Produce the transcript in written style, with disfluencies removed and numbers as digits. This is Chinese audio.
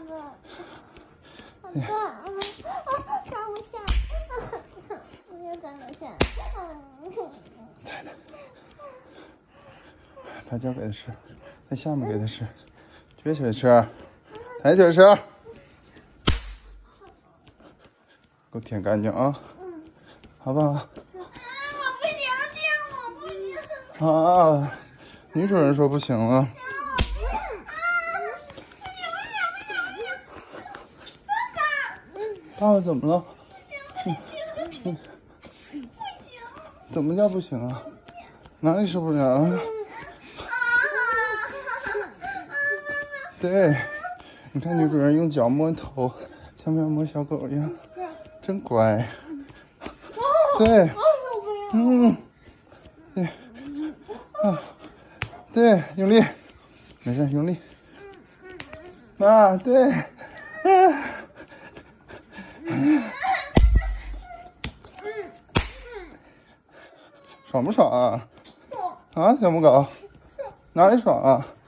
放不下，我也放不下。 在呢，把脚给他吃，在下面给他吃，撅起来吃，抬起来吃，给我舔干净啊！好不好？ 我不行，这样我不行。 啊，女主人说不行了。爸爸怎么了？不行，怎么叫不行啊？哪里受不了啊？对，你看女主人用脚摸头，像不像摸小狗一样？真乖。对，对，啊，对，用力，没事，用力。啊，对，爽不爽啊？啊，小母狗，哪里爽啊？